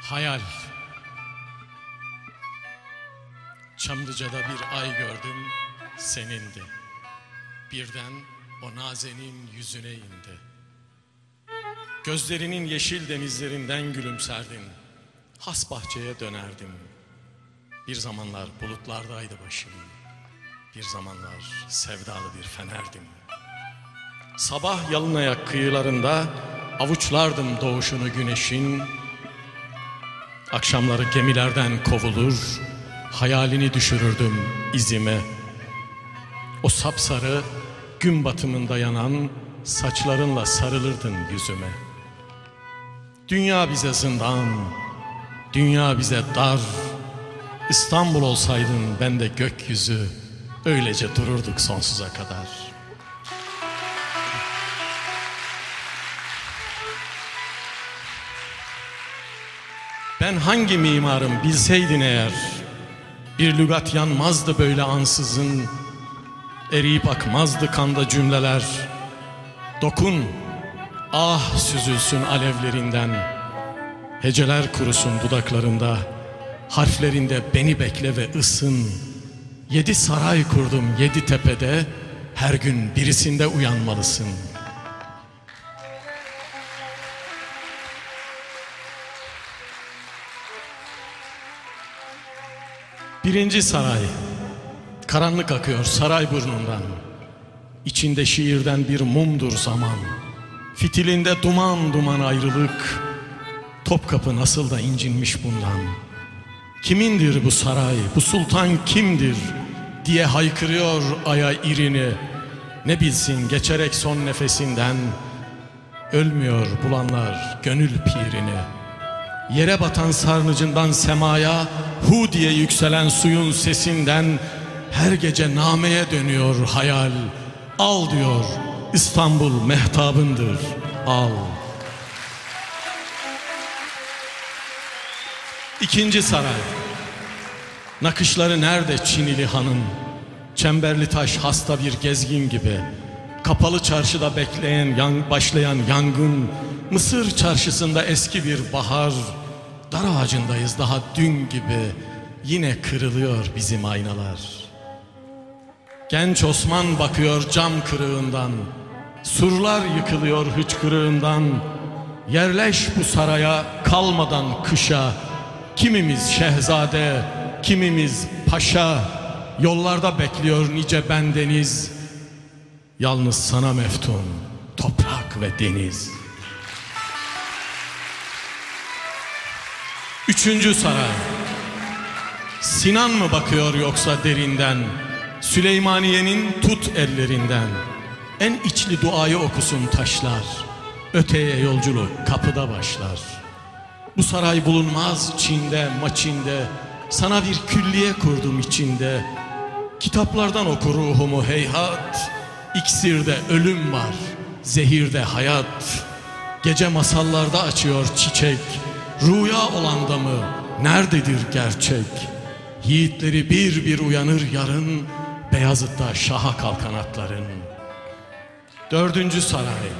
Hayal. Çamlıca'da bir ay gördüm, senindi. Birden o nazenin yüzüne indi. Gözlerinin yeşil denizlerinden gülümserdin. Has bahçeye dönerdim. Bir zamanlar bulutlardaydı başım. Bir zamanlar sevdalı bir fenerdim. Sabah Yalınayak kıyılarında avuçlardım doğuşunu güneşin. Akşamları gemilerden kovulur, hayalini düşürürdüm izime. O sapsarı gün batımında yanan saçlarınla sarılırdın yüzüme. Dünya bize zindan, dünya bize dar. İstanbul olsaydın ben de gökyüzü, öylece dururduk sonsuza kadar. Ben hangi mimarım bilseydin eğer, bir lügat yanmazdı böyle ansızın, eriyip akmazdı kanda cümleler. Dokun, ah süzülsün alevlerinden, heceler kurusun dudaklarında, harflerinde beni bekle ve ısın. 7 saray kurdum 7 tepede, her gün birisinde uyanmalısın. Birinci saray, karanlık akıyor saray burnundan. İçinde şiirden bir mumdur zaman. Fitilinde duman duman ayrılık. Topkapı nasıl da incinmiş bundan. Kimindir bu saray, bu sultan kimdir diye haykırıyor aya irini. Ne bilsin geçerek son nefesinden, ölmüyor bulanlar gönül pirini. Yere batan sarnıcından semaya, hu diye yükselen suyun sesinden, her gece nameye dönüyor hayal. Al diyor, İstanbul mehtabındır, al. İkinci saray. Nakışları nerede Çinili hanın? Çemberli taş hasta bir gezgin gibi. Kapalı çarşıda başlayan yangın. Mısır çarşısında eski bir bahar. Dar ağacındayız daha dün gibi. Yine kırılıyor bizim aynalar. Genç Osman bakıyor cam kırığından. Surlar yıkılıyor hıçkırığından. Yerleş bu saraya kalmadan kışa. Kimimiz şehzade, kimimiz paşa. Yollarda bekliyor nice bendeniz. Yalnız sana meftun toprak ve deniz. Üçüncü saray. Sinan mı bakıyor yoksa derinden? Süleymaniye'nin tut ellerinden. En içli duayı okusun taşlar. Öteye yolculuk kapıda başlar. Bu saray bulunmaz Çin'de maçinde. Sana bir külliye kurdum içinde. Kitaplardan oku ruhumu heyhat. İksirde ölüm var, zehirde hayat. Gece masallarda açıyor çiçek. Rüya olan da mı, nerededir gerçek? Yiğitleri bir bir uyanır yarın, Beyazıt'ta şaha kalkan atların. Dördüncü saray.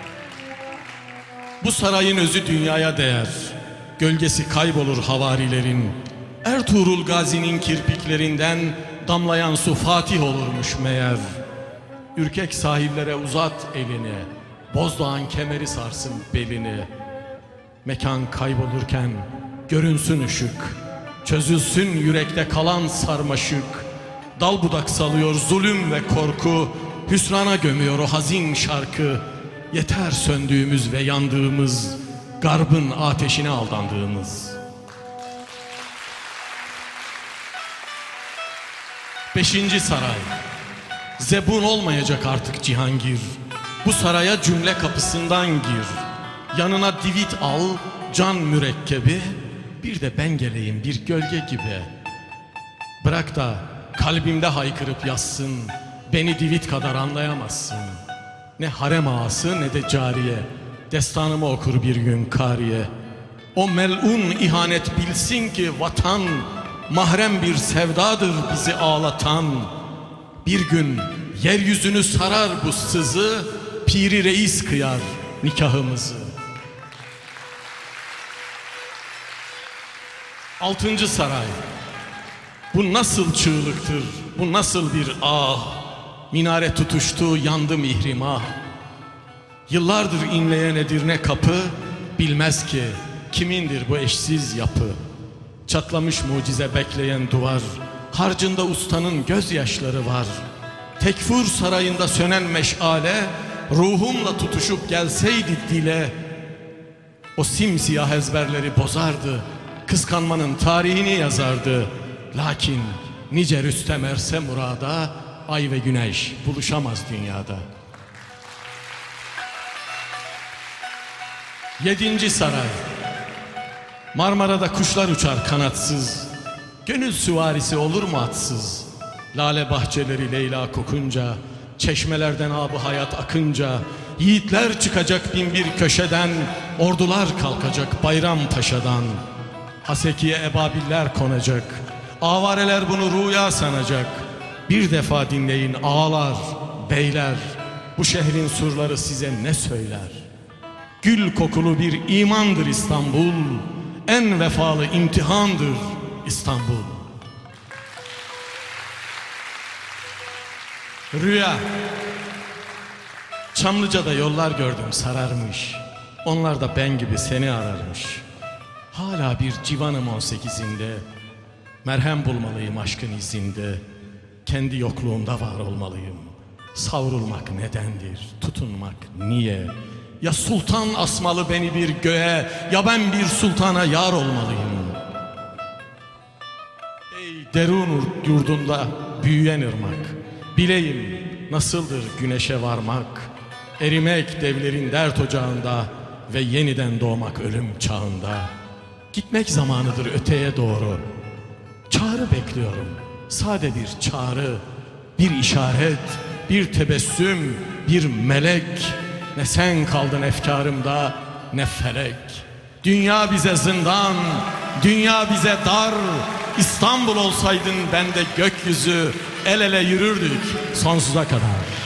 Bu sarayın özü dünyaya değer. Gölgesi kaybolur havarilerin. Ertuğrul Gazi'nin kirpiklerinden damlayan su Fatih olurmuş meğer. Ürkek sahillere uzat elini, Bozdoğan kemeri sarsın belini. Mekan kaybolurken görünsün ışık, çözülsün yürekte kalan sarmaşık. Dal budak salıyor zulüm ve korku, hüsrana gömüyor o hazin şarkı. Yeter söndüğümüz ve yandığımız, garbın ateşine aldandığımız. Beşinci saray. Zebun olmayacak artık Cihangir. Bu saraya cümle kapısından gir. Yanına divit al, can mürekkebi. Bir de ben geleyim bir gölge gibi. Bırak da kalbimde haykırıp yazsın. Beni divit kadar anlayamazsın. Ne harem ağası ne de cariye. Destanımı okur bir gün kariye. O melun ihanet bilsin ki vatan mahrem bir sevdadır bizi ağlatan. Bir gün yeryüzünü sarar bu sızı, Piri Reis kıyar nikahımızı. Altıncı saray. Bu nasıl çığlıktır, bu nasıl bir ah. Minare tutuştu, yandı mihrimah. Yıllardır inleyen Edirne kapı, bilmez ki kimindir bu eşsiz yapı. Çatlamış mucize bekleyen duvar, harcında ustanın gözyaşları var. Tekfur sarayında sönen meşale, ruhumla tutuşup gelseydi dile, o simsiyah ezberleri bozardı, kıskanmanın tarihini yazardı. Lakin nice Rüstem erse murada, ay ve güneş buluşamaz dünyada. Yedinci saray. Marmara'da kuşlar uçar kanatsız, gönül süvarisi olur mu atsız? Lale bahçeleri Leyla kokunca, çeşmelerden ab-ı hayat akınca, yiğitler çıkacak bin bir köşeden, ordular kalkacak Bayrampaşa'dan. Hasekiye ebabiller konacak, avareler bunu rüya sanacak. Bir defa dinleyin ağalar, beyler, bu şehrin surları size ne söyler? Gül kokulu bir imandır İstanbul, en vefalı imtihandır İstanbul. Rüya. Çamlıca'da yollar gördüm sararmış, onlar da ben gibi seni ararmış. Hala bir civanım 18'inde, merhem bulmalıyım aşkın izinde. Kendi yokluğumda var olmalıyım. Savrulmak nedendir, tutunmak niye? Ya sultan asmalı beni bir göğe, ya ben bir sultana yar olmalıyım. Ey derun yurdunda büyüyen ırmak, bileyim nasıldır güneşe varmak, erimek devlerin dert ocağında ve yeniden doğmak ölüm çağında. Gitmek zamanıdır öteye doğru. Çağrı bekliyorum, sade bir çağrı, bir işaret, bir tebessüm, bir melek. Ne sen kaldın efkarımda, ne felek. Dünya bize zindan, dünya bize dar. İstanbul olsaydın ben de gökyüzü, el ele yürürdük sonsuza kadar.